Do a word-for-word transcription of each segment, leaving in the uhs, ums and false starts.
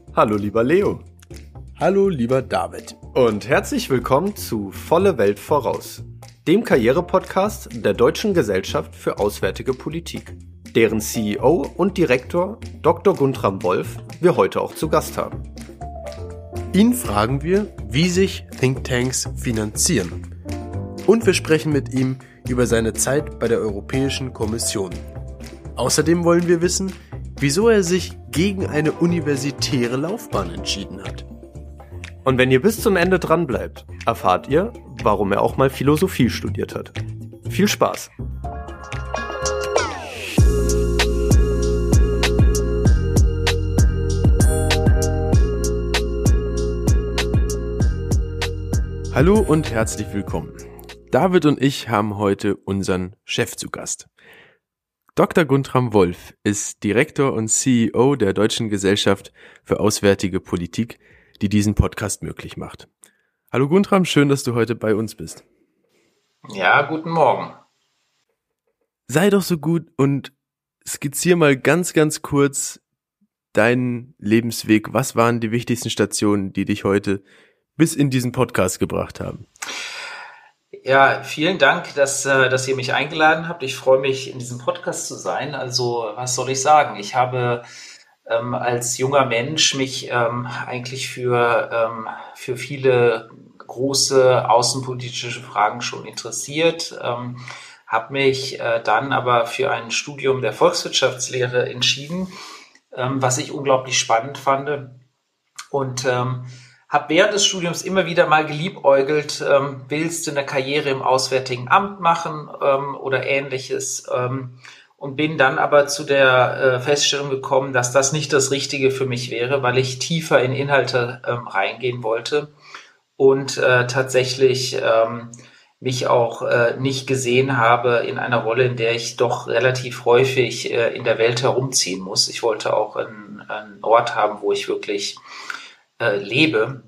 Hallo lieber Leo. Hallo lieber David. Und herzlich willkommen zu Volle Welt voraus, dem Karriere-Podcast der Deutschen Gesellschaft für Auswärtige Politik, deren C E O und Direktor Doktor Guntram Wolf wir heute auch zu Gast haben. Ihn fragen wir, wie sich Thinktanks finanzieren. Und wir sprechen mit ihm über seine Zeit bei der Europäischen Kommission. Außerdem wollen wir wissen, wieso er sich gegen eine universitäre Laufbahn entschieden hat. Und wenn ihr bis zum Ende dran bleibt, erfahrt ihr, warum er auch mal Philosophie studiert hat. Viel Spaß! Hallo und herzlich willkommen. David und ich haben heute unseren Chef zu Gast. Doktor Guntram Wolf ist Direktor und C E O der Deutschen Gesellschaft für Auswärtige Politik, die diesen Podcast möglich macht. Hallo Guntram, schön, dass du heute bei uns bist. Ja, guten Morgen. Sei doch so gut und skizzier mal ganz, ganz kurz deinen Lebensweg. Was waren die wichtigsten Stationen, die dich heute bis in diesen Podcast gebracht haben? Ja, vielen Dank, dass, dass ihr mich eingeladen habt. Ich freue mich, in diesem Podcast zu sein. Also, was soll ich sagen? Ich habe ähm, als junger Mensch mich ähm, eigentlich für, ähm, für viele große außenpolitische Fragen schon interessiert, ähm, habe mich äh, dann aber für ein Studium der Volkswirtschaftslehre entschieden, ähm, was ich unglaublich spannend fand. Und ähm, habe während des Studiums immer wieder mal geliebäugelt, ähm, willst du eine Karriere im Auswärtigen Amt machen ähm, oder ähnliches, ähm, und bin dann aber zu der äh, Feststellung gekommen, dass das nicht das Richtige für mich wäre, weil ich tiefer in Inhalte ähm, reingehen wollte und äh, tatsächlich ähm, mich auch äh, nicht gesehen habe in einer Rolle, in der ich doch relativ häufig äh, in der Welt herumziehen muss. Ich wollte auch einen, einen Ort haben, wo ich wirklich Äh, lebe.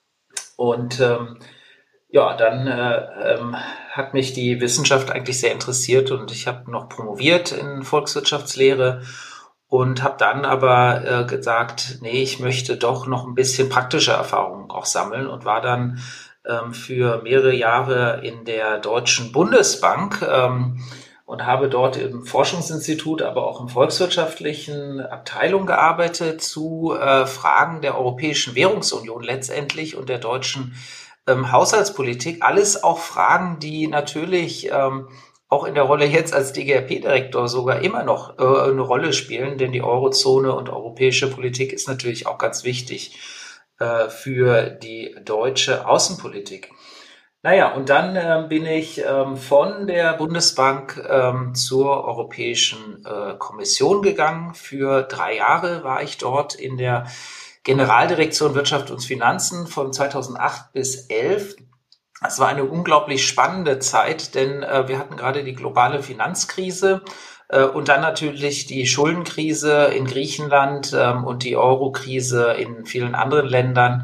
Und ähm, ja, dann äh, ähm, hat mich die Wissenschaft eigentlich sehr interessiert und ich habe noch promoviert in Volkswirtschaftslehre und habe dann aber äh, gesagt, nee, ich möchte doch noch ein bisschen praktische Erfahrungen auch sammeln und war dann ähm, für mehrere Jahre in der Deutschen Bundesbank ähm, und habe dort im Forschungsinstitut, aber auch im volkswirtschaftlichen Abteilung gearbeitet zu äh, Fragen der Europäischen Währungsunion letztendlich und der deutschen ähm, Haushaltspolitik. Alles auch Fragen, die natürlich ähm, auch in der Rolle jetzt als D G R P-Direktor sogar immer noch äh, eine Rolle spielen, denn die Eurozone und europäische Politik ist natürlich auch ganz wichtig äh, für die deutsche Außenpolitik. Naja, und dann äh, bin ich ähm, von der Bundesbank ähm, zur Europäischen äh, Kommission gegangen. Für drei Jahre war ich dort in der Generaldirektion Wirtschaft und Finanzen von zweitausendacht bis zweitausendelf. Es war eine unglaublich spannende Zeit, denn äh, wir hatten gerade die globale Finanzkrise äh, und dann natürlich die Schuldenkrise in Griechenland ähm, und die Eurokrise in vielen anderen Ländern.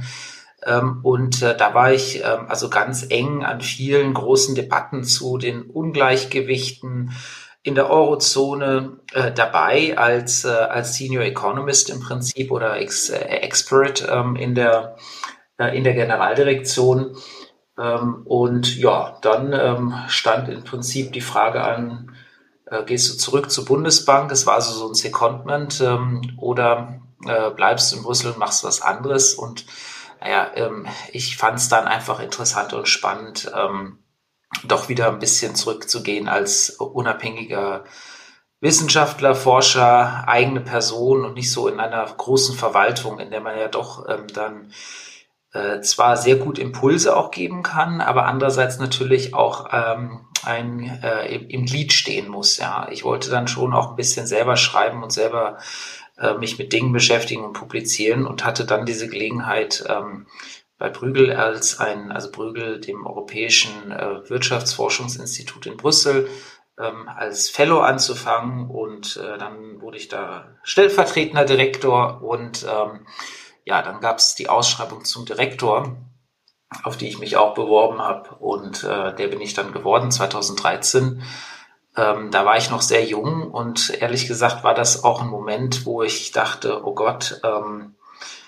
Und äh, da war ich äh, also ganz eng an vielen großen Debatten zu den Ungleichgewichten in der Eurozone äh, dabei als äh, als Senior Economist im Prinzip oder Ex, äh, Expert ähm, in der äh, in der Generaldirektion. Ähm, und ja, dann ähm, stand im Prinzip die Frage an: äh, Gehst du zurück zur Bundesbank? Es war also so ein Secondment, ähm, oder äh, bleibst du in Brüssel und machst was anderes? Und Naja, ähm, ich fand es dann einfach interessant und spannend, ähm, doch wieder ein bisschen zurückzugehen als unabhängiger Wissenschaftler, Forscher, eigene Person und nicht so in einer großen Verwaltung, in der man ja doch ähm, dann äh, zwar sehr gut Impulse auch geben kann, aber andererseits natürlich auch ähm, ein, äh, im, im Glied stehen muss. Ja, ich wollte dann schon auch ein bisschen selber schreiben und selber mich mit Dingen beschäftigen und publizieren und hatte dann diese Gelegenheit, ähm, bei Bruegel als ein, also Bruegel, dem Europäischen äh, Wirtschaftsforschungsinstitut in Brüssel, ähm, als Fellow anzufangen und äh, dann wurde ich da stellvertretender Direktor und ähm, ja, dann gab es die Ausschreibung zum Direktor, auf die ich mich auch beworben habe und äh, der bin ich dann geworden zweitausenddreizehn. Ähm, da war ich noch sehr jung und ehrlich gesagt war das auch ein Moment, wo ich dachte, oh Gott, ähm,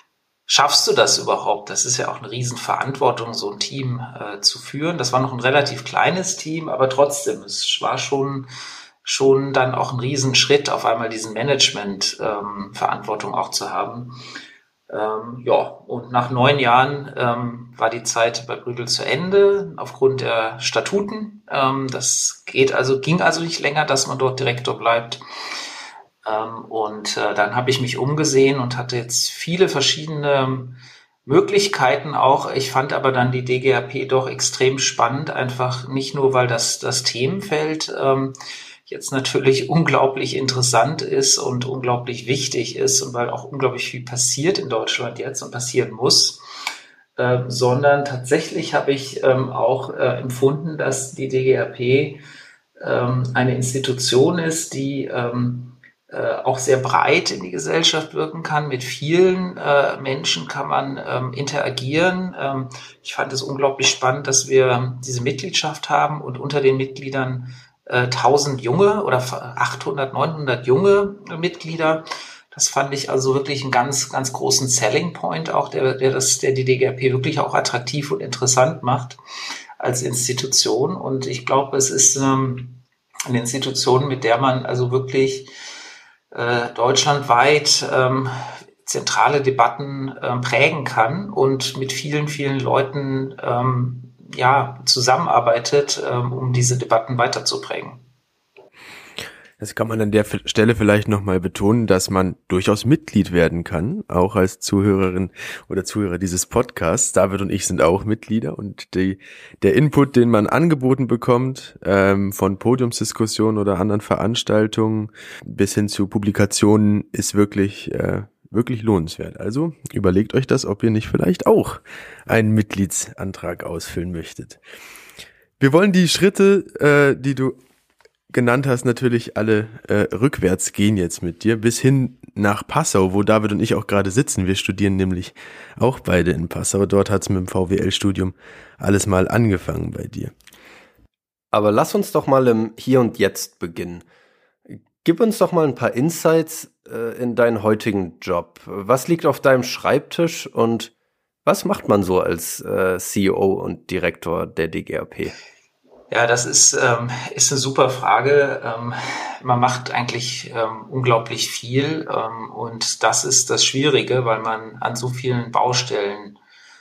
schaffst du das überhaupt? Das ist ja auch eine Riesenverantwortung, so ein Team äh, zu führen. Das war noch ein relativ kleines Team, aber trotzdem, es war schon, schon dann auch ein Riesenschritt, auf einmal diesen Management-Verantwortung ähm, auch zu haben. Ähm, ja, und nach neun Jahren ähm, war die Zeit bei Brügel zu Ende, aufgrund der Statuten. Ähm, das geht also, ging also nicht länger, dass man dort Direktor bleibt. Ähm, und äh, dann habe ich mich umgesehen und hatte jetzt viele verschiedene Möglichkeiten auch. Ich fand aber dann die D G A P doch extrem spannend, einfach nicht nur, weil das, das Themenfeld ähm, jetzt natürlich unglaublich interessant ist und unglaublich wichtig ist und weil auch unglaublich viel passiert in Deutschland jetzt und passieren muss, äh, sondern tatsächlich habe ich ähm, auch äh, empfunden, dass die D G A P ähm, eine Institution ist, die ähm, äh, auch sehr breit in die Gesellschaft wirken kann. Mit vielen äh, Menschen kann man ähm, interagieren. Ähm, ich fand es unglaublich spannend, dass wir diese Mitgliedschaft haben und unter den Mitgliedern tausend junge oder achthundert, neunhundert junge Mitglieder. Das fand ich also wirklich einen ganz, ganz großen Selling Point auch, der, der das, der die D G A P wirklich auch attraktiv und interessant macht als Institution. Und ich glaube, es ist ähm, eine Institution, mit der man also wirklich äh, deutschlandweit ähm, zentrale Debatten ähm, prägen kann und mit vielen, vielen Leuten ähm, ja, zusammenarbeitet, ähm, um diese Debatten weiterzuprägen. Das kann man an der Stelle vielleicht nochmal betonen, dass man durchaus Mitglied werden kann, auch als Zuhörerin oder Zuhörer dieses Podcasts. David und ich sind auch Mitglieder und die, der Input, den man angeboten bekommt, ähm, von Podiumsdiskussionen oder anderen Veranstaltungen bis hin zu Publikationen, ist wirklich äh, wirklich lohnenswert. Also überlegt euch das, ob ihr nicht vielleicht auch einen Mitgliedsantrag ausfüllen möchtet. Wir wollen die Schritte, äh, die du genannt hast, natürlich alle äh, rückwärts gehen jetzt mit dir, bis hin nach Passau, wo David und ich auch gerade sitzen. Wir studieren nämlich auch beide in Passau. Dort hat es mit dem V W L-Studium alles mal angefangen bei dir. Aber lass uns doch mal im Hier und Jetzt beginnen. Gib uns doch mal ein paar Insights äh, in deinen heutigen Job. Was liegt auf deinem Schreibtisch und was macht man so als äh, C E O und Direktor der D G A P? Ja, das ist, ähm, ist eine super Frage. Ähm, man macht eigentlich ähm, unglaublich viel ähm, und das ist das Schwierige, weil man an so vielen Baustellen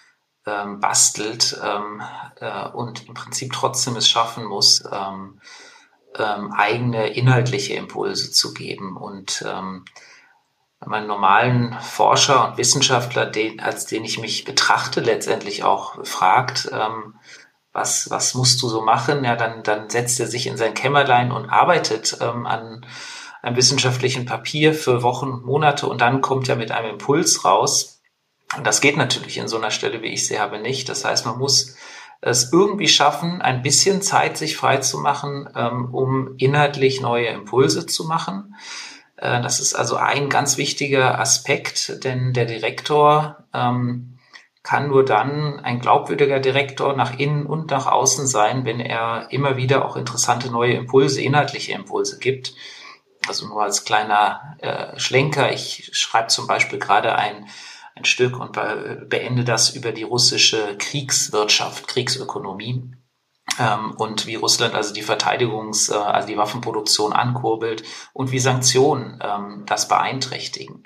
ähm, bastelt ähm, äh, und im Prinzip trotzdem es schaffen muss, ähm, ähm, eigene inhaltliche Impulse zu geben. Und ähm, wenn man einen normalen Forscher und Wissenschaftler, den, als den ich mich betrachte, letztendlich auch fragt, ähm, was, was musst du so machen? Ja, dann, dann setzt er sich in sein Kämmerlein und arbeitet ähm, an einem wissenschaftlichen Papier für Wochen, Monate und dann kommt er mit einem Impuls raus. Und das geht natürlich in so einer Stelle, wie ich sie habe, nicht. Das heißt, man muss es irgendwie schaffen, ein bisschen Zeit sich frei zu machen, ähm, um inhaltlich neue Impulse zu machen. Äh, das ist also ein ganz wichtiger Aspekt, denn der Direktor ähm, kann nur dann ein glaubwürdiger Direktor nach innen und nach außen sein, wenn er immer wieder auch interessante neue Impulse, inhaltliche Impulse gibt. Also nur als kleiner äh, Schlenker, ich schreibe zum Beispiel gerade ein, ein Stück und be- beende das über die russische Kriegswirtschaft, Kriegsökonomie ähm, und wie Russland also die Verteidigungs-, äh, also die Waffenproduktion ankurbelt und wie Sanktionen ähm, das beeinträchtigen.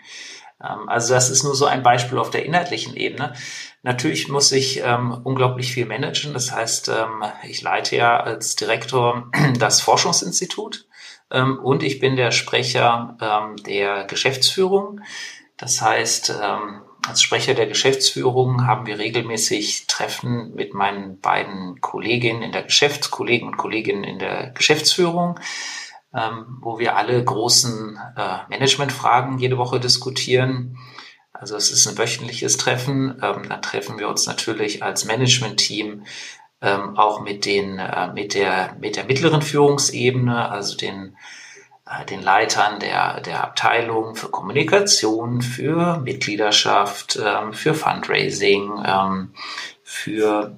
Also das ist nur so ein Beispiel auf der inhaltlichen Ebene. Natürlich muss ich ähm, unglaublich viel managen. Das heißt, ähm, ich leite ja als Direktor das Forschungsinstitut ähm, und ich bin der Sprecher ähm, der Geschäftsführung. Das heißt, ähm, als Sprecher der Geschäftsführung haben wir regelmäßig Treffen mit meinen beiden Kolleginnen in der Geschäfts-, Kollegen und Kolleginnen in der Geschäftsführung, Ähm, wo wir alle großen äh, Managementfragen jede Woche diskutieren. Also es ist ein wöchentliches Treffen. Ähm, dann treffen wir uns natürlich als Management-Team ähm, auch mit den äh, mit der mit der mittleren Führungsebene, also den äh, den Leitern der der Abteilung für Kommunikation, für Mitgliedschaft, ähm, für Fundraising, ähm, für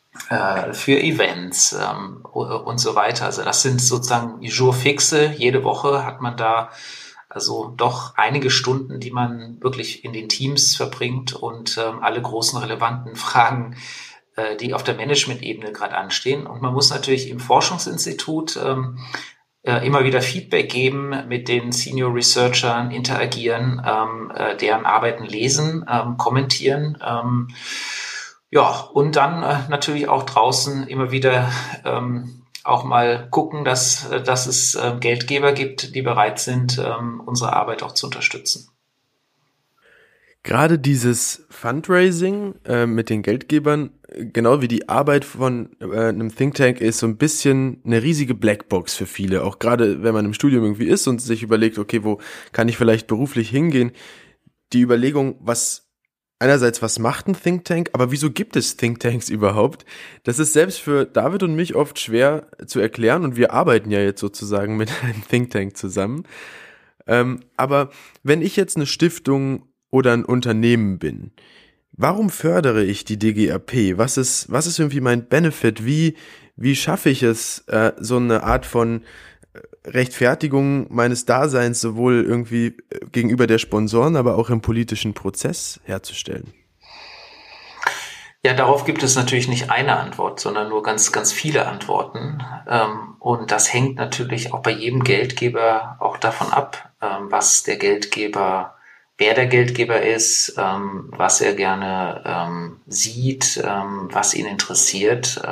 für Events ähm, und so weiter. Also das sind sozusagen die Jour fixe. Jede Woche hat man da Also doch einige Stunden, die man wirklich in den Teams verbringt und ähm, alle großen relevanten Fragen, äh, die auf der Management-Ebene gerade anstehen. Und man muss natürlich im Forschungsinstitut ähm, äh, immer wieder Feedback geben, mit den Senior Researchern interagieren, ähm, äh, deren Arbeiten lesen, ähm, kommentieren. Ähm, ja, und dann äh, natürlich auch draußen immer wieder ähm, auch mal gucken, dass, dass es äh, Geldgeber gibt, die bereit sind, ähm, unsere Arbeit auch zu unterstützen. Gerade dieses Fundraising äh, mit den Geldgebern, genau wie die Arbeit von äh, einem Think Tank, ist so ein bisschen eine riesige Blackbox für viele. Auch gerade wenn man im Studium irgendwie ist und sich überlegt, okay, wo kann ich vielleicht beruflich hingehen? Die Überlegung, was einerseits, was macht ein Think Tank, aber wieso gibt es Think Tanks überhaupt? Das ist selbst für David und mich oft schwer zu erklären und wir arbeiten ja jetzt sozusagen mit einem Think Tank zusammen. Ähm, aber wenn ich jetzt eine Stiftung oder ein Unternehmen bin, warum fördere ich die D G A P? Was ist, was ist irgendwie mein Benefit? Wie, wie schaffe ich es, äh, so eine Art von Rechtfertigung meines Daseins sowohl irgendwie gegenüber der Sponsoren, aber auch im politischen Prozess herzustellen? Ja, darauf gibt es natürlich nicht eine Antwort, sondern nur ganz, ganz viele Antworten. Und das hängt natürlich auch bei jedem Geldgeber auch davon ab, was der Geldgeber, wer der Geldgeber ist, was er gerne sieht, was ihn interessiert.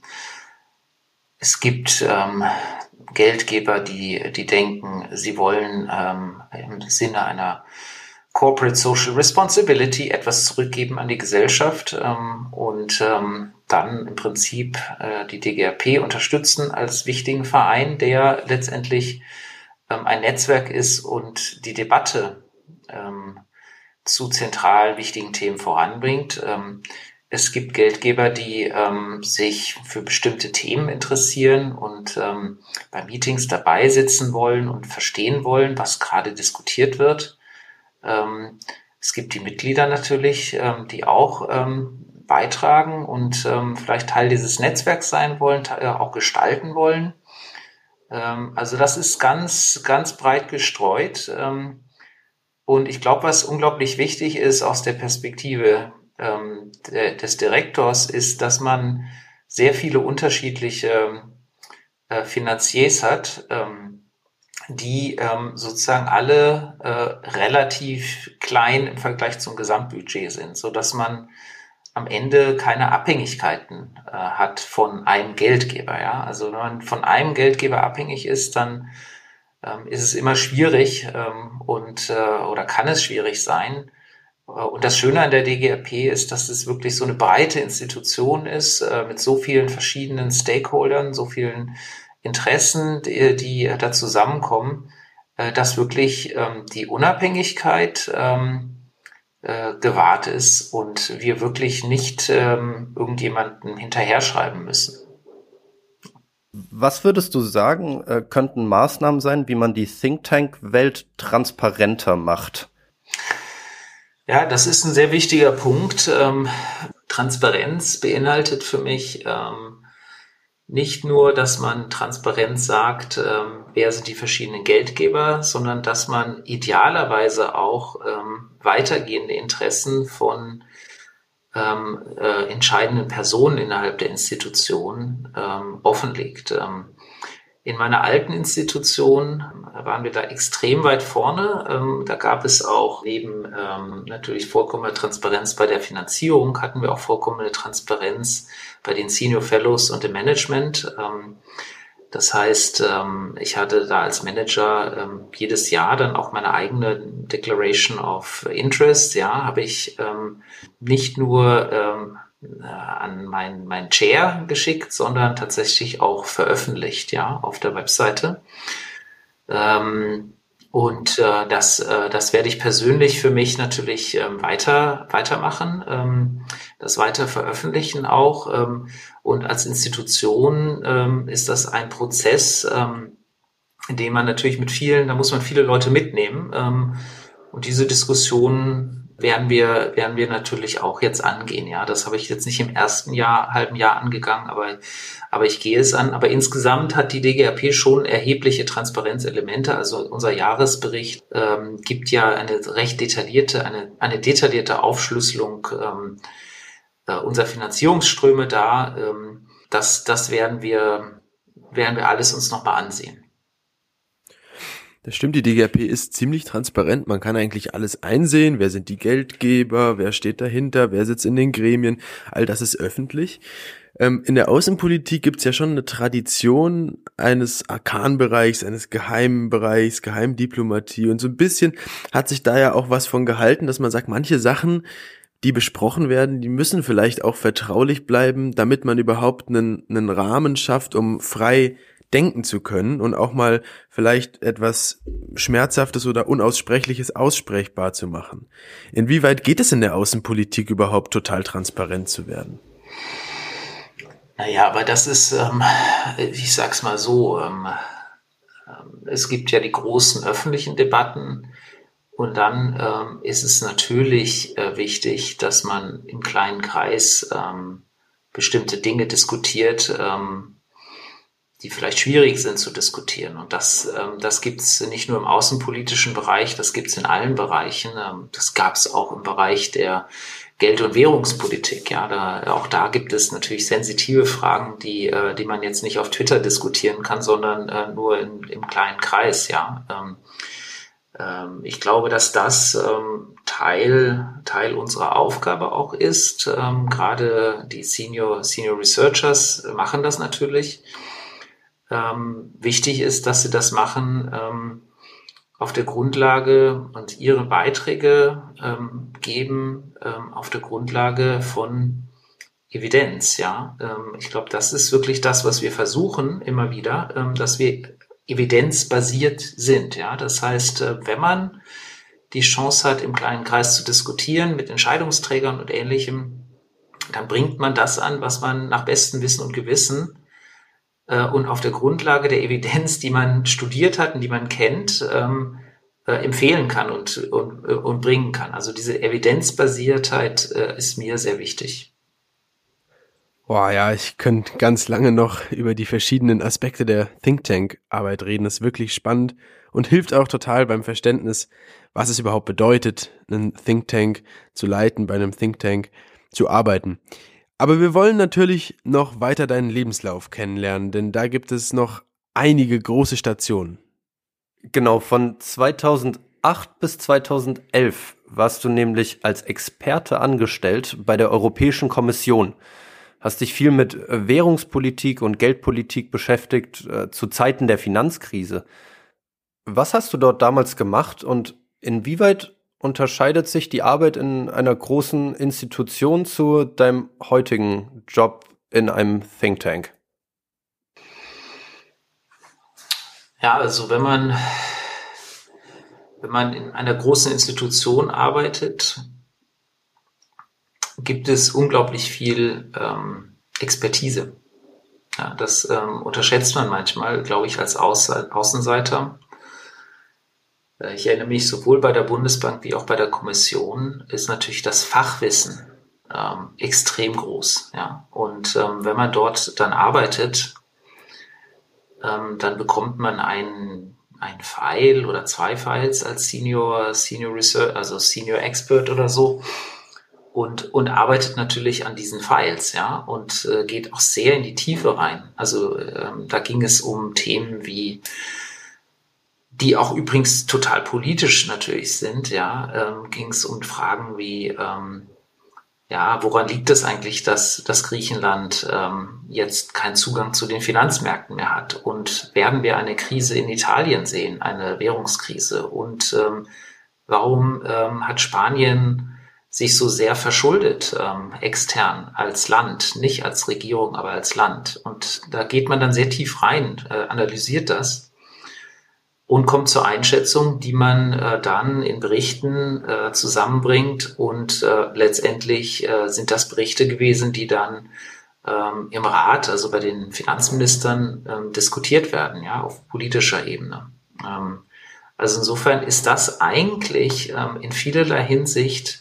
Es gibt Geldgeber, die, die denken, sie wollen ähm, im Sinne einer Corporate Social Responsibility etwas zurückgeben an die Gesellschaft ähm, und ähm, dann im Prinzip äh, die D G A P unterstützen als wichtigen Verein, der letztendlich ähm, ein Netzwerk ist und die Debatte ähm, zu zentral wichtigen Themen voranbringt. Ähm, Es gibt Geldgeber, die ähm, sich für bestimmte Themen interessieren und ähm, bei Meetings dabei sitzen wollen und verstehen wollen, was gerade diskutiert wird. Ähm, es gibt die Mitglieder natürlich, ähm, die auch ähm, beitragen und ähm, vielleicht Teil dieses Netzwerks sein wollen, äh, auch gestalten wollen. Ähm, also das ist ganz, ganz breit gestreut. Ähm, und ich glaube, was unglaublich wichtig ist aus der Perspektive ähm, de, des Direktors, ist, dass man sehr viele unterschiedliche äh, Finanziers hat, ähm, die ähm, sozusagen alle äh, relativ klein im Vergleich zum Gesamtbudget sind, so dass man am Ende keine Abhängigkeiten äh, hat von einem Geldgeber. Ja? Also wenn man von einem Geldgeber abhängig ist, dann ähm, ist es immer schwierig ähm, und äh, oder kann es schwierig sein. Und das Schöne an der D G A P ist, dass es wirklich so eine breite Institution ist, äh, mit so vielen verschiedenen Stakeholdern, so vielen Interessen, die, die da zusammenkommen, äh, dass wirklich ähm, die Unabhängigkeit ähm, äh, gewahrt ist und wir wirklich nicht ähm, irgendjemanden hinterher schreiben müssen. Was würdest du sagen, äh, könnten Maßnahmen sein, wie man die Think Tank-Welt transparenter macht? Ja, das ist ein sehr wichtiger Punkt. Ähm, Transparenz beinhaltet für mich ähm, nicht nur, dass man transparent sagt, ähm, wer sind die verschiedenen Geldgeber, sondern dass man idealerweise auch ähm, weitergehende Interessen von ähm, äh, entscheidenden Personen innerhalb der Institution ähm, offenlegt. Ähm, In meiner alten Institution waren wir da extrem weit vorne. Ähm, da gab es auch neben ähm, natürlich vollkommene Transparenz bei der Finanzierung, hatten wir auch vollkommene Transparenz bei den Senior Fellows und dem Management. Ähm, das heißt, ähm, ich hatte da als Manager ähm, jedes Jahr dann auch meine eigene Declaration of Interest. Ja, habe ich ähm, nicht nur ähm, an meinen mein Chair geschickt, sondern tatsächlich auch veröffentlicht, ja, auf der Webseite. Ähm, und äh, das, äh, das werde ich persönlich für mich natürlich ähm, weiter weitermachen, ähm, das weiter veröffentlichen auch. Ähm, und als Institution ähm, ist das ein Prozess, ähm, in dem man natürlich mit vielen, da muss man viele Leute mitnehmen. Ähm, und diese Diskussion werden wir, werden wir natürlich auch jetzt angehen. Ja, das habe ich jetzt nicht im ersten Jahr, halben Jahr angegangen, aber, aber ich gehe es an. Aber insgesamt hat die D G A P schon erhebliche Transparenzelemente. Also unser Jahresbericht ähm, gibt ja eine recht detaillierte, eine, eine detaillierte Aufschlüsselung ähm, äh, unserer Finanzierungsströme da. Ähm, das, das werden wir, werden wir alles uns nochmal ansehen. Das stimmt, die D G A P ist ziemlich transparent. Man kann eigentlich alles einsehen. Wer sind die Geldgeber? Wer steht dahinter? Wer sitzt in den Gremien? All das ist öffentlich. Ähm, in der Außenpolitik gibt's ja schon eine Tradition eines Arkanbereichs, eines geheimen Bereichs, Geheimdiplomatie. Und so ein bisschen hat sich da ja auch was von gehalten, dass man sagt, manche Sachen, die besprochen werden, die müssen vielleicht auch vertraulich bleiben, damit man überhaupt einen, einen Rahmen schafft, um frei denken zu können und auch mal vielleicht etwas Schmerzhaftes oder Unaussprechliches aussprechbar zu machen. Inwieweit geht es in der Außenpolitik überhaupt, total transparent zu werden? Naja, aber das ist, ähm, ich sag's mal so, ähm, es gibt ja die großen öffentlichen Debatten und dann ähm, ist es natürlich äh, wichtig, dass man im kleinen Kreis ähm, bestimmte Dinge diskutiert, ähm, die vielleicht schwierig sind zu diskutieren. Und das, ähm, das gibt's nicht nur im außenpolitischen Bereich, das gibt's in allen Bereichen. Ähm, das gab's auch im Bereich der Geld- und Währungspolitik. Ja, da, auch da gibt es natürlich sensitive Fragen, die, äh, die man jetzt nicht auf Twitter diskutieren kann, sondern äh, nur in, im kleinen Kreis. Ja, ähm, ähm, ich glaube, dass das ähm, Teil, Teil unserer Aufgabe auch ist. Ähm, gerade die Senior, Senior Researchers machen das natürlich. Ähm, wichtig ist, dass sie das machen ähm, auf der Grundlage und ihre Beiträge ähm, geben ähm, auf der Grundlage von Evidenz. Ja, ähm, ich glaube, das ist wirklich das, was wir versuchen immer wieder, ähm, dass wir evidenzbasiert sind. Ja, das heißt, äh, wenn man die Chance hat, im kleinen Kreis zu diskutieren mit Entscheidungsträgern und Ähnlichem, dann bringt man das an, was man nach bestem Wissen und Gewissen und auf der Grundlage der Evidenz, die man studiert hat und die man kennt, ähm, äh, empfehlen kann und, und, und bringen kann. Also diese Evidenzbasiertheit äh, ist mir sehr wichtig. Boah, ja, ich könnte ganz lange noch über die verschiedenen Aspekte der Think Tank-Arbeit reden. Das ist wirklich spannend und hilft auch total beim Verständnis, was es überhaupt bedeutet, einen Think Tank zu leiten, bei einem Think Tank zu arbeiten. Aber wir wollen natürlich noch weiter deinen Lebenslauf kennenlernen, denn da gibt es noch einige große Stationen. Genau, von zweitausendacht bis zweitausendelf warst du nämlich als Experte angestellt bei der Europäischen Kommission. Hast dich viel mit Währungspolitik und Geldpolitik beschäftigt, äh, zu Zeiten der Finanzkrise. Was hast du dort damals gemacht und inwieweit unterscheidet sich die Arbeit in einer großen Institution zu deinem heutigen Job in einem Think Tank? Ja, also wenn man, wenn man in einer großen Institution arbeitet, gibt es unglaublich viel ähm, Expertise. Ja, das ähm, unterschätzt man manchmal, glaube ich, als Außen- Außenseiter. Ich erinnere mich, sowohl bei der Bundesbank wie auch bei der Kommission ist natürlich das Fachwissen ähm, extrem groß. Ja? Und ähm, wenn man dort dann arbeitet, ähm, dann bekommt man ein, ein File oder zwei Files als Senior, Senior Research, also Senior Expert oder so und, und arbeitet natürlich an diesen Files, ja, und äh, geht auch sehr in die Tiefe rein. Also ähm, da ging es um Themen wie die auch übrigens total politisch natürlich sind, ja, ähm, ging es um Fragen wie, ähm, ja, woran liegt es eigentlich, dass, dass Griechenland ähm, jetzt keinen Zugang zu den Finanzmärkten mehr hat? Und werden wir eine Krise in Italien sehen, eine Währungskrise? Und ähm, warum ähm, hat Spanien sich so sehr verschuldet, ähm, extern als Land, nicht als Regierung, aber als Land? Und da geht man dann sehr tief rein, äh, analysiert das und kommt zur Einschätzung, die man äh, dann in Berichten äh, zusammenbringt. Und äh, letztendlich äh, sind das Berichte gewesen, die dann ähm, im Rat, also bei den Finanzministern, ähm, diskutiert werden, ja, auf politischer Ebene. Ähm, also insofern ist das eigentlich ähm, in vielerlei Hinsicht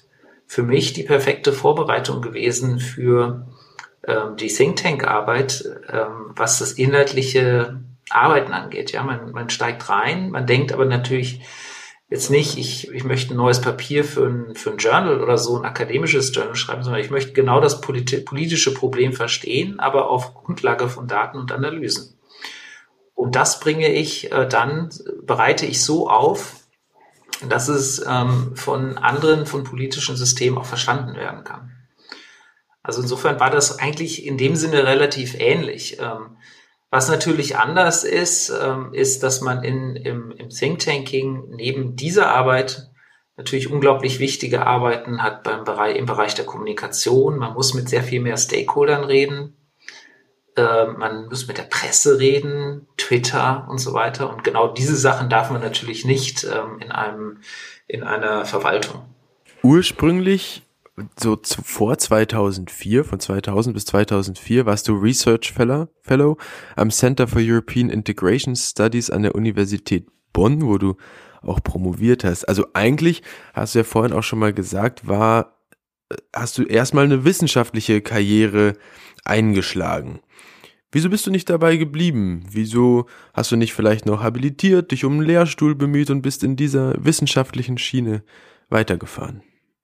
für mich die perfekte Vorbereitung gewesen für ähm, die Think Tank-Arbeit, ähm, was das inhaltliche Arbeiten angeht. Ja, man, man steigt rein, man denkt aber natürlich jetzt nicht, ich, ich möchte ein neues Papier für ein, für ein Journal oder so, ein akademisches Journal schreiben, sondern ich möchte genau das politi- politische Problem verstehen, aber auf Grundlage von Daten und Analysen. Und das bringe ich äh, dann, bereite ich so auf, dass es ähm, von anderen, von politischen Systemen auch verstanden werden kann. Also insofern war das eigentlich in dem Sinne relativ ähnlich. Ähm, was natürlich anders ist, ähm, ist, dass man in, im, im Think Tanking neben dieser Arbeit natürlich unglaublich wichtige Arbeiten hat beim Bereich, im Bereich der Kommunikation. Man muss mit sehr viel mehr Stakeholdern reden. Äh, man muss mit der Presse reden, Twitter und so weiter. Und genau diese Sachen darf man natürlich nicht ähm, in einem, in einer Verwaltung. Ursprünglich, so zu, vor zweitausendvier, von zweitausend bis zweitausendvier, warst du Research Fellow, Fellow am Center for European Integration Studies an der Universität Bonn, wo du auch promoviert hast. Also eigentlich, hast du ja vorhin auch schon mal gesagt, war, hast du erstmal eine wissenschaftliche Karriere eingeschlagen. Wieso bist du nicht dabei geblieben? Wieso hast du nicht vielleicht noch habilitiert, dich um einen Lehrstuhl bemüht und bist in dieser wissenschaftlichen Schiene weitergefahren?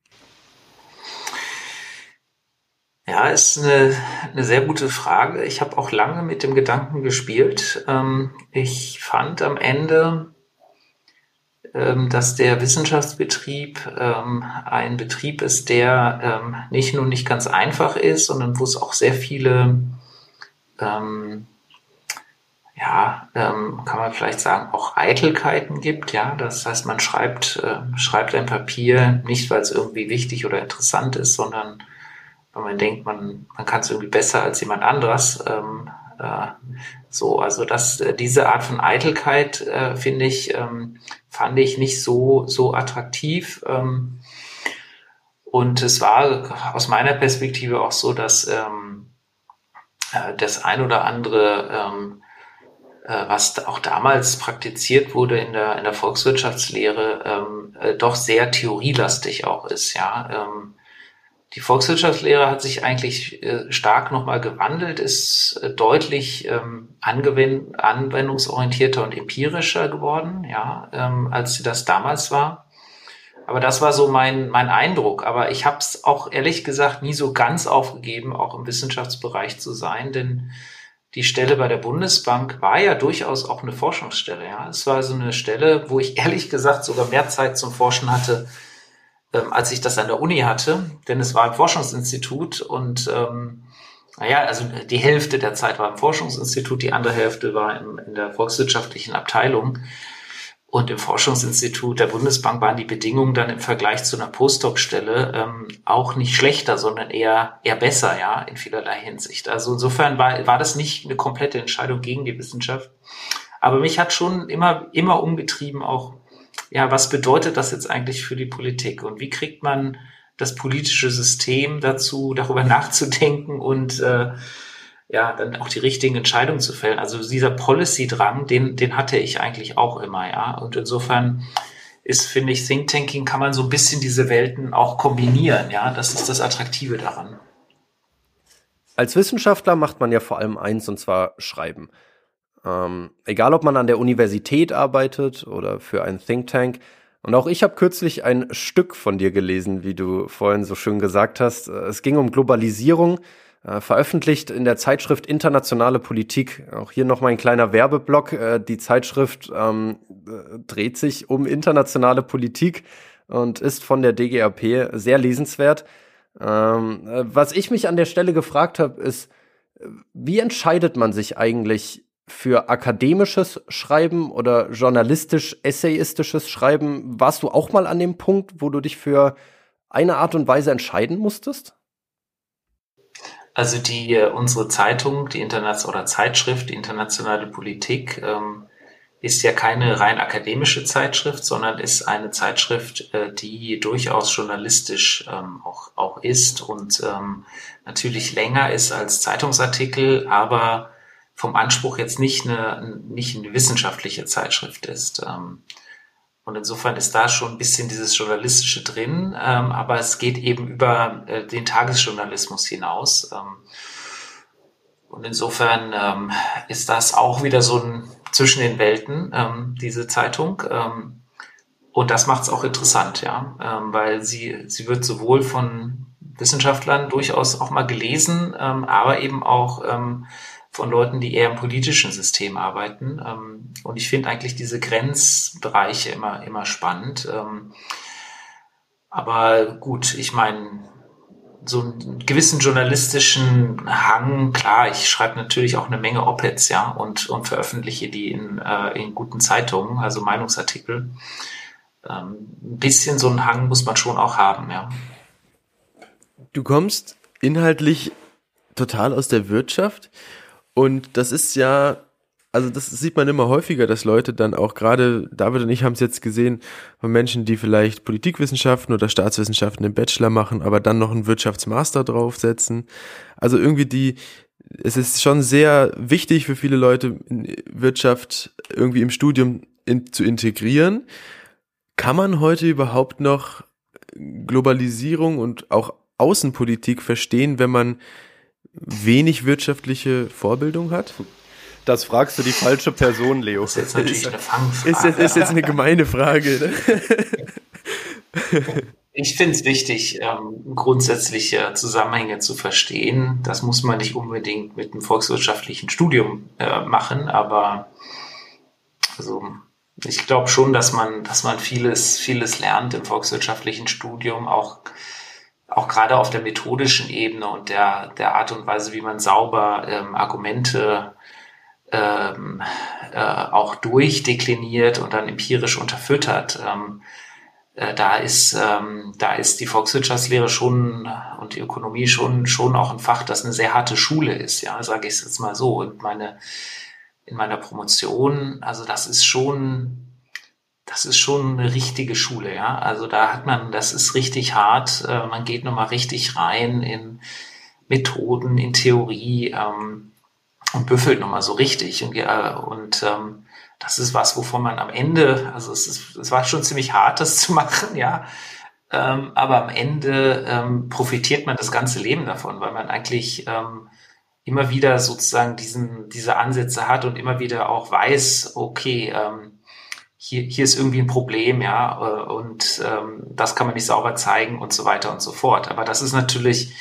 Ja, ist eine, eine sehr gute Frage. Ich habe auch lange mit dem Gedanken gespielt. Ähm, ich fand am Ende, ähm, dass der Wissenschaftsbetrieb ähm, ein Betrieb ist, der ähm, nicht nur nicht ganz einfach ist, sondern wo es auch sehr viele, ähm, ja, ähm, kann man vielleicht sagen, auch Eitelkeiten gibt. Ja, das heißt, man schreibt, äh, schreibt ein Papier nicht, weil es irgendwie wichtig oder interessant ist, sondern weil man denkt, man, man kann es irgendwie besser als jemand anderes. Ähm, äh, so, also das, äh, diese Art von Eitelkeit, äh, finde ich, ähm, fand ich nicht so, so attraktiv. Ähm, und es war aus meiner Perspektive auch so, dass ähm, äh, das ein oder andere, ähm, äh, was auch damals praktiziert wurde in der, in der Volkswirtschaftslehre, ähm, äh, doch sehr theorielastig auch ist, ja. Ähm, Die Volkswirtschaftslehre hat sich eigentlich äh, stark nochmal gewandelt, ist äh, deutlich ähm, angewend- anwendungsorientierter und empirischer geworden, ja, ähm, als sie das damals war. Aber das war so mein mein Eindruck. Aber ich habe es auch ehrlich gesagt nie so ganz aufgegeben, auch im Wissenschaftsbereich zu sein, denn die Stelle bei der Bundesbank war ja durchaus auch eine Forschungsstelle. Ja, es war so eine Stelle, wo ich ehrlich gesagt sogar mehr Zeit zum Forschen hatte, Ähm, als ich das an der Uni hatte, denn es war im Forschungsinstitut und ähm, naja, also die Hälfte der Zeit war im Forschungsinstitut, die andere Hälfte war im, in der volkswirtschaftlichen Abteilung. Und im Forschungsinstitut der Bundesbank waren die Bedingungen dann im Vergleich zu einer Postdoc-Stelle ähm, auch nicht schlechter, sondern eher eher besser, ja, in vielerlei Hinsicht. Also insofern war war das nicht eine komplette Entscheidung gegen die Wissenschaft. Aber mich hat schon immer immer umgetrieben auch, ja, was bedeutet das jetzt eigentlich für die Politik und wie kriegt man das politische System dazu, darüber nachzudenken und äh, ja, dann auch die richtigen Entscheidungen zu fällen. Also dieser Policy-Drang, den, den hatte ich eigentlich auch immer, ja. Und insofern ist, finde ich, Think Tanking kann man so ein bisschen diese Welten auch kombinieren, ja. Das ist das Attraktive daran. Als Wissenschaftler macht man ja vor allem eins, und zwar Schreiben. Ähm, egal, ob man an der Universität arbeitet oder für einen Think Tank. Und auch ich habe kürzlich ein Stück von dir gelesen, wie du vorhin so schön gesagt hast. Es ging um Globalisierung, äh, veröffentlicht in der Zeitschrift Internationale Politik. Auch hier nochmal ein kleiner Werbeblock. Äh, die Zeitschrift ähm, äh, dreht sich um internationale Politik und ist von der D G A P sehr lesenswert. Ähm, äh, was ich mich an der Stelle gefragt habe, ist, wie entscheidet man sich eigentlich für akademisches Schreiben oder journalistisch-essayistisches Schreiben? Warst du auch mal an dem Punkt, wo du dich für eine Art und Weise entscheiden musstest? Also die äh, unsere Zeitung, die Interna- oder Zeitschrift, die Internationale Politik, ähm, ist ja keine rein akademische Zeitschrift, sondern ist eine Zeitschrift, äh, die durchaus journalistisch ähm, auch auch ist und ähm, natürlich länger ist als Zeitungsartikel, aber vom Anspruch jetzt nicht eine nicht eine wissenschaftliche Zeitschrift ist. Ähm, Und insofern ist da schon ein bisschen dieses Journalistische drin, ähm, aber es geht eben über äh, den Tagesjournalismus hinaus. Ähm, und insofern ähm, ist das auch wieder so ein zwischen den Welten, ähm, diese Zeitung. Ähm, und das macht es auch interessant, ja, ähm, weil sie, sie wird sowohl von Wissenschaftlern durchaus auch mal gelesen, ähm, aber eben auch ähm, von Leuten, die eher im politischen System arbeiten. Ähm, und ich finde eigentlich diese Grenzbereiche immer, immer spannend. Ähm, aber gut, ich meine, so einen gewissen journalistischen Hang, klar, ich schreibe natürlich auch eine Menge Op-Eds, ja, und, und veröffentliche die in, äh, in guten Zeitungen, also Meinungsartikel. Ähm, ein bisschen so einen Hang muss man schon auch haben, ja. Du kommst inhaltlich total aus der Wirtschaft und das ist ja, also das sieht man immer häufiger, dass Leute dann auch gerade, David und ich haben es jetzt gesehen, von Menschen, die vielleicht Politikwissenschaften oder Staatswissenschaften im Bachelor machen, aber dann noch einen Wirtschaftsmaster draufsetzen. Also irgendwie die, es ist schon sehr wichtig für viele Leute, Wirtschaft irgendwie im Studium in, zu integrieren. Kann man heute überhaupt noch Globalisierung und auch Außenpolitik verstehen, wenn man wenig wirtschaftliche Vorbildung hat? Das fragst du die falsche Person, Leo. Das ist jetzt natürlich eine Fangfrage. Ist jetzt, ist jetzt eine gemeine Frage. Ne? Ich finde es wichtig, ähm, grundsätzliche Zusammenhänge zu verstehen. Das muss man nicht unbedingt mit einem volkswirtschaftlichen Studium äh, machen, aber also ich glaube schon, dass man, dass man vieles, vieles lernt im volkswirtschaftlichen Studium, auch, auch gerade auf der methodischen Ebene und der, der Art und Weise, wie man sauber ähm, Argumente ähm, äh, auch durchdekliniert und dann empirisch unterfüttert. Ähm, äh, da ist, ähm, da ist die Volkswirtschaftslehre schon und die Ökonomie schon, schon auch ein Fach, das eine sehr harte Schule ist, ja, sage ich es jetzt mal so. Und meine, in meiner Promotion, also das ist schon, das ist schon eine richtige Schule, ja. Also da hat man, das ist richtig hart. Äh, man geht nochmal richtig rein in Methoden, in Theorie ähm, und büffelt nochmal so richtig. Und, äh, und ähm, das ist was, wovon man am Ende, also es ist, es war schon ziemlich hart, das zu machen, ja. Ähm, aber am Ende ähm, profitiert man das ganze Leben davon, weil man eigentlich ähm, immer wieder sozusagen diesen, diese Ansätze hat und immer wieder auch weiß, okay, ähm, hier, hier ist irgendwie ein Problem, ja, äh, und ähm, das kann man nicht sauber zeigen und so weiter und so fort. Aber das ist natürlich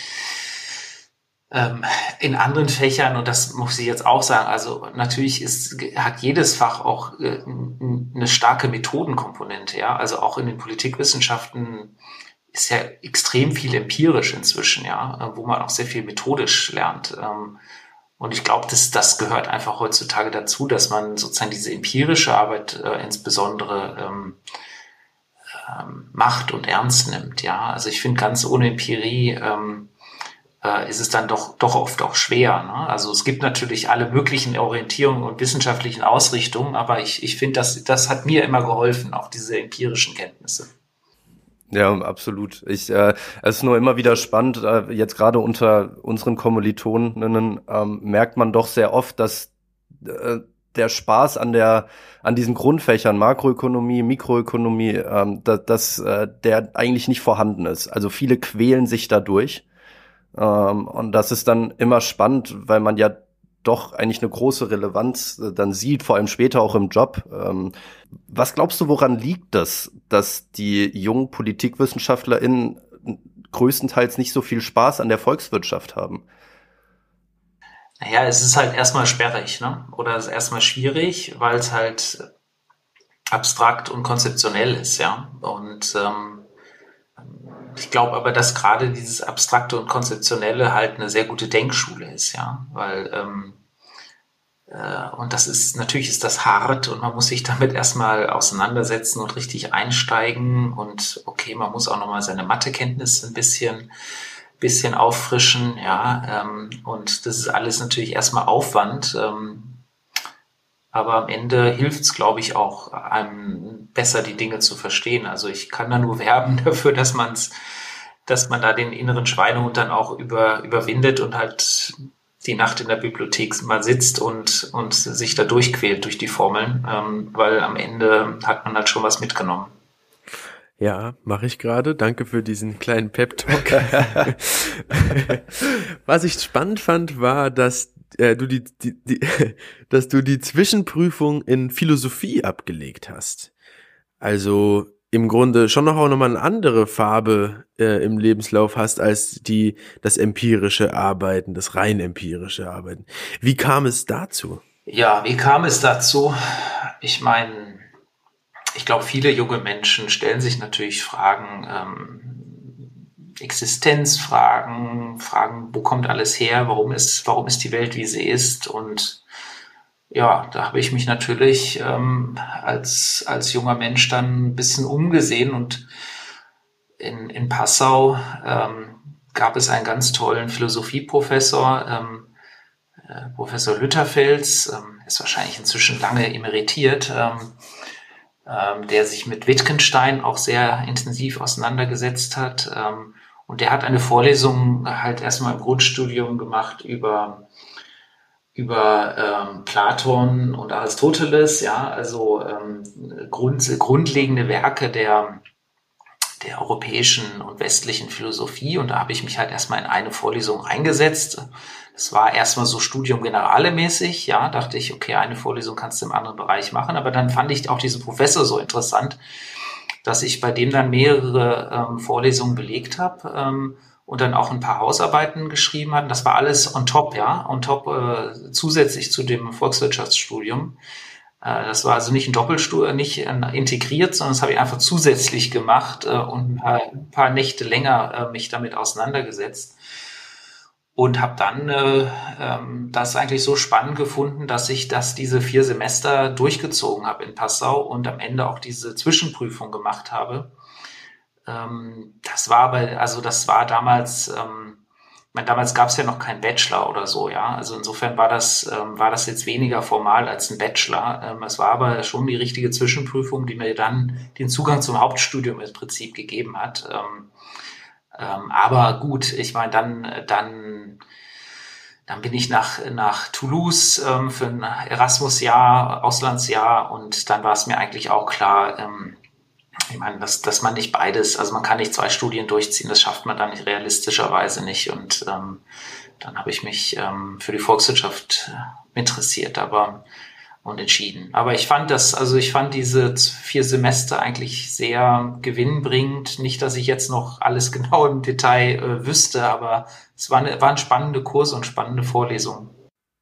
ähm, in anderen Fächern, und das muss ich jetzt auch sagen, also natürlich ist, hat jedes Fach auch äh, eine starke Methodenkomponente, ja, also auch in den Politikwissenschaften ist ja extrem viel empirisch inzwischen, ja, wo man auch sehr viel methodisch lernt. Und ich glaube, das, das gehört einfach heutzutage dazu, dass man sozusagen diese empirische Arbeit äh, insbesondere ähm, ähm, macht und ernst nimmt, ja. Also ich finde, ganz ohne Empirie ähm, äh, ist es dann doch, doch oft auch schwer, ne? Also es gibt natürlich alle möglichen Orientierungen und wissenschaftlichen Ausrichtungen, aber ich, ich finde, das, das hat mir immer geholfen, auch diese empirischen Kenntnisse. Ja, absolut. Ich, äh, es ist nur immer wieder spannend, äh, jetzt gerade unter unseren Kommilitoninnen ähm, merkt man doch sehr oft, dass äh, der Spaß an der, an diesen Grundfächern Makroökonomie, Mikroökonomie, ähm, dass, dass äh, der eigentlich nicht vorhanden ist. Also viele quälen sich dadurch. Ähm, und das ist dann immer spannend, weil man ja doch eigentlich eine große Relevanz äh, dann sieht, vor allem später auch im Job. Ähm, was glaubst du, woran liegt das, dass die jungen PolitikwissenschaftlerInnen größtenteils nicht so viel Spaß an der Volkswirtschaft haben? Naja, es ist halt erstmal sperrig, ne? Oder es ist erstmal schwierig, weil es halt abstrakt und konzeptionell ist, ja. Und ähm, ich glaube aber, dass gerade dieses Abstrakte und Konzeptionelle halt eine sehr gute Denkschule ist, ja, weil ähm, äh, und das ist, natürlich ist das hart und man muss sich damit erstmal auseinandersetzen und richtig einsteigen und okay, man muss auch nochmal seine Mathekenntnisse ein bisschen bisschen auffrischen, ja, ähm, und das ist alles natürlich erstmal Aufwand, ähm, aber am Ende hilft es, glaube ich, auch, einem besser die Dinge zu verstehen. Also ich kann da nur werben dafür, dass man's, dass man da den inneren Schweinehund dann auch über, überwindet und halt die Nacht in der Bibliothek mal sitzt und, und sich da durchquält durch die Formeln, ähm, weil am Ende hat man halt schon was mitgenommen. Ja, mache ich gerade. Danke für diesen kleinen Pep-Talk. Was ich spannend fand, war, dass äh, du die, die, die, dass du die Zwischenprüfung in Philosophie abgelegt hast. Also im Grunde schon noch auch nochmal eine andere Farbe äh, im Lebenslauf hast als die das empirische Arbeiten, das rein empirische Arbeiten. Wie kam es dazu? Ja, wie kam es dazu? Ich meine, ich glaube, viele junge Menschen stellen sich natürlich Fragen, ähm, Existenzfragen, Fragen, wo kommt alles her, warum ist, warum ist die Welt, wie sie ist? Und ja, da habe ich mich natürlich ähm, als, als junger Mensch dann ein bisschen umgesehen und in, in Passau ähm, gab es einen ganz tollen Philosophieprofessor, ähm, äh, Professor Lütterfels, ähm, ist wahrscheinlich inzwischen lange emeritiert, ähm, ähm, der sich mit Wittgenstein auch sehr intensiv auseinandergesetzt hat. Ähm, und der hat eine Vorlesung halt erstmal im Grundstudium gemacht über über ähm, Platon und Aristoteles, ja, also ähm, Grund, grundlegende Werke der, der europäischen und westlichen Philosophie. Und da habe ich mich halt erstmal in eine Vorlesung reingesetzt. Das war erstmal so Studium Generale mäßig, ja, dachte ich, okay, eine Vorlesung kannst du im anderen Bereich machen. Aber dann fand ich auch diesen Professor so interessant, dass ich bei dem dann mehrere ähm, Vorlesungen belegt habe, ähm, und dann auch ein paar Hausarbeiten geschrieben hatten. Das war alles on top, ja, on top äh, zusätzlich zu dem Volkswirtschaftsstudium. Äh, das war also nicht ein Doppelstudium, nicht äh, integriert, sondern das habe ich einfach zusätzlich gemacht äh, und ein paar, ein paar Nächte länger äh, mich damit auseinandergesetzt. Und habe dann äh, ähm, das eigentlich so spannend gefunden, dass ich das diese vier Semester durchgezogen habe in Passau und am Ende auch diese Zwischenprüfung gemacht habe. Das war aber, also das war damals, ähm, ich meine, damals gab es ja noch keinen Bachelor oder so, ja. Also insofern war das, ähm, war das jetzt weniger formal als ein Bachelor. Ähm, es war aber schon die richtige Zwischenprüfung, die mir dann den Zugang zum Hauptstudium im Prinzip gegeben hat. Ähm, ähm, aber gut, ich meine, dann, dann, dann bin ich nach, nach Toulouse ähm, für ein Erasmus-Jahr, Auslandsjahr und dann war es mir eigentlich auch klar, ähm, ich meine, dass, dass man nicht beides, also man kann nicht zwei Studien durchziehen, das schafft man dann nicht realistischerweise nicht. Und ähm, dann habe ich mich ähm, für die Volkswirtschaft interessiert, aber und entschieden. Aber ich fand das, also ich fand diese vier Semester eigentlich sehr gewinnbringend. Nicht, dass ich jetzt noch alles genau im Detail äh, wüsste, aber es waren, waren spannende Kurse und spannende Vorlesungen.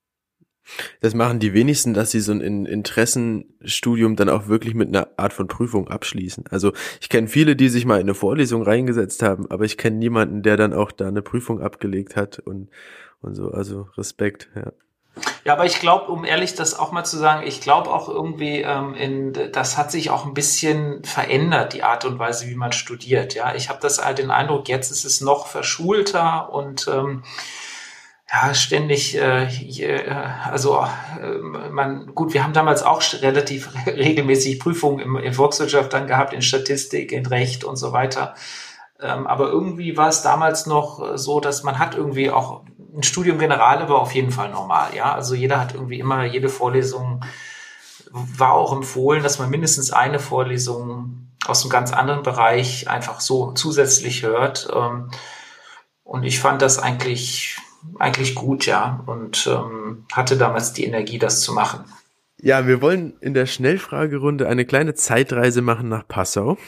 Das machen die wenigsten, dass sie so ein Interessenstudium dann auch wirklich mit einer Art von Prüfung abschließen. Also ich kenne viele, die sich mal in eine Vorlesung reingesetzt haben, aber ich kenne niemanden, der dann auch da eine Prüfung abgelegt hat und, und so. Also Respekt, ja. Ja, aber ich glaube, um ehrlich das auch mal zu sagen, ich glaube auch irgendwie, ähm, in, das hat sich auch ein bisschen verändert, die Art und Weise, wie man studiert. Ja, ich habe das halt den Eindruck, jetzt ist es noch verschulter und ähm, ja, ständig, äh, also äh, man, gut, wir haben damals auch relativ regelmäßig Prüfungen im, in Volkswirtschaft dann gehabt, in Statistik, in Recht und so weiter. Ähm, aber irgendwie war es damals noch so, dass man hat irgendwie auch, ein Studium Generale war auf jeden Fall normal, ja. Also jeder hat irgendwie immer, jede Vorlesung war auch empfohlen, dass man mindestens eine Vorlesung aus einem ganz anderen Bereich einfach so zusätzlich hört. Ähm, und ich fand das eigentlich eigentlich gut, ja, und ähm, hatte damals die Energie, das zu machen. Ja, wir wollen in der Schnellfragerunde eine kleine Zeitreise machen nach Passau.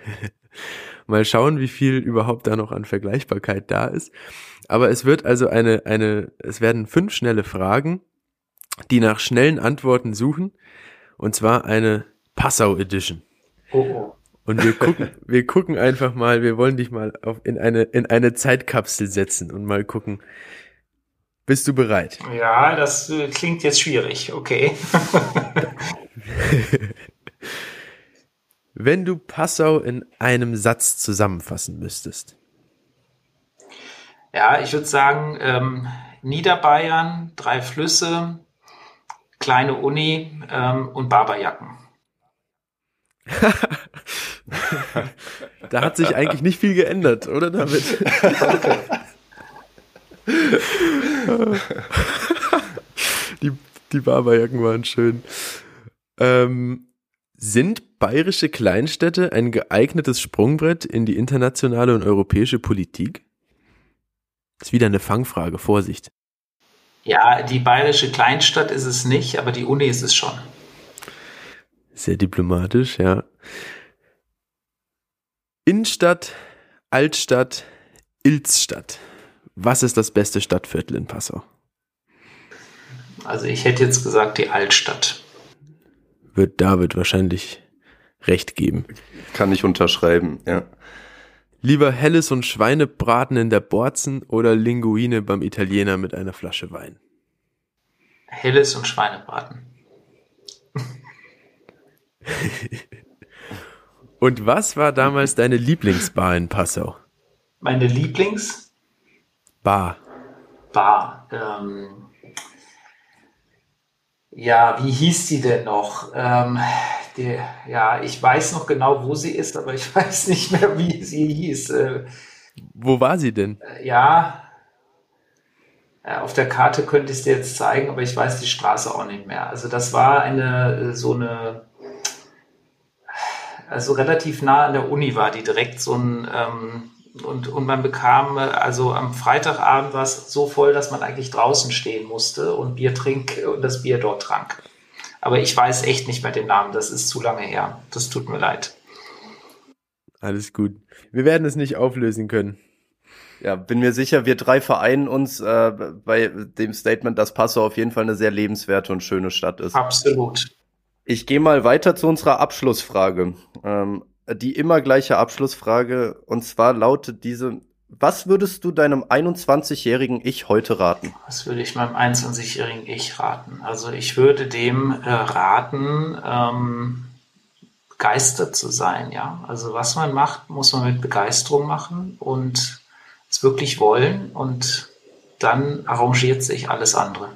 Mal schauen, wie viel überhaupt da noch an Vergleichbarkeit da ist. Aber es wird also eine, eine, es werden fünf schnelle Fragen, die nach schnellen Antworten suchen, und zwar eine Passau Edition. Oh, oh. Und wir gucken, wir gucken einfach mal, wir wollen dich mal auf, in eine, in eine Zeitkapsel setzen und mal gucken. Bist du bereit? Ja, das äh, klingt jetzt schwierig, okay. Wenn du Passau in einem Satz zusammenfassen müsstest. Ja, ich würde sagen, ähm, Niederbayern, drei Flüsse, kleine Uni ähm, und Barberjacken. Da hat sich eigentlich nicht viel geändert, oder David? die, die Barberjacken waren schön. Ähm, sind bayerische Kleinstädte ein geeignetes Sprungbrett in die internationale und europäische Politik? Das ist wieder eine Fangfrage, Vorsicht. Ja, die bayerische Kleinstadt ist es nicht, aber die Uni ist es schon. Sehr diplomatisch, ja. Innenstadt, Altstadt, Ilzstadt. Was ist das beste Stadtviertel in Passau? Also ich hätte jetzt gesagt die Altstadt. Wird David wahrscheinlich recht geben. Kann ich unterschreiben, ja. Lieber Helles und Schweinebraten in der Borzen oder Linguine beim Italiener mit einer Flasche Wein? Helles und Schweinebraten. Und was war damals deine Lieblingsbar in Passau? Meine Lieblings? Bar. Bar. Ähm, ja, wie hieß die denn noch? Ähm, die, ja, ich weiß noch genau, wo sie ist, aber ich weiß nicht mehr, wie sie hieß. Äh, Wo war sie denn? äh, ja, äh, auf der Karte könnte ich es dir jetzt zeigen, aber ich weiß die Straße auch nicht mehr. Also das war eine, so eine, also relativ nah an der Uni war die direkt so ein, ähm, und, und man bekam, also am Freitagabend war es so voll, dass man eigentlich draußen stehen musste und Bier trink und das Bier dort trank. Aber ich weiß echt nicht mehr den Namen, das ist zu lange her. Das tut mir leid. Alles gut. Wir werden es nicht auflösen können. Ja, bin mir sicher, wir drei vereinen uns äh, bei dem Statement, dass Passau auf jeden Fall eine sehr lebenswerte und schöne Stadt ist. Absolut. Ich gehe mal weiter zu unserer Abschlussfrage. Ähm, die immer gleiche Abschlussfrage, und zwar lautet diese: Was würdest du deinem einundzwanzigjährigen Ich heute raten? Was würde ich meinem einundzwanzigjährigen Ich raten? Also ich würde dem äh, raten, ähm, begeistert zu sein, ja. Also was man macht, muss man mit Begeisterung machen und es wirklich wollen, und dann arrangiert sich alles andere.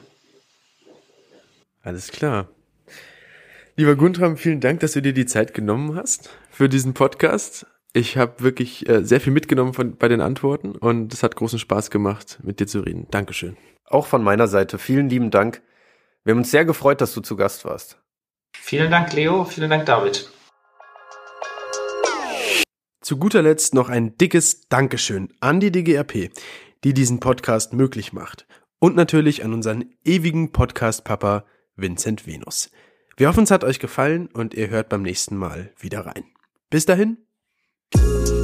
Alles klar. Lieber Guntram, vielen Dank, dass du dir die Zeit genommen hast für diesen Podcast. Ich habe wirklich äh, sehr viel mitgenommen von, bei den Antworten und es hat großen Spaß gemacht, mit dir zu reden. Dankeschön. Auch von meiner Seite vielen lieben Dank. Wir haben uns sehr gefreut, dass du zu Gast warst. Vielen Dank, Leo. Vielen Dank, David. Zu guter Letzt noch ein dickes Dankeschön an die D G R P, die diesen Podcast möglich macht. Und natürlich an unseren ewigen Podcast-Papa Vincent Venus. Wir hoffen, es hat euch gefallen und ihr hört beim nächsten Mal wieder rein. Bis dahin.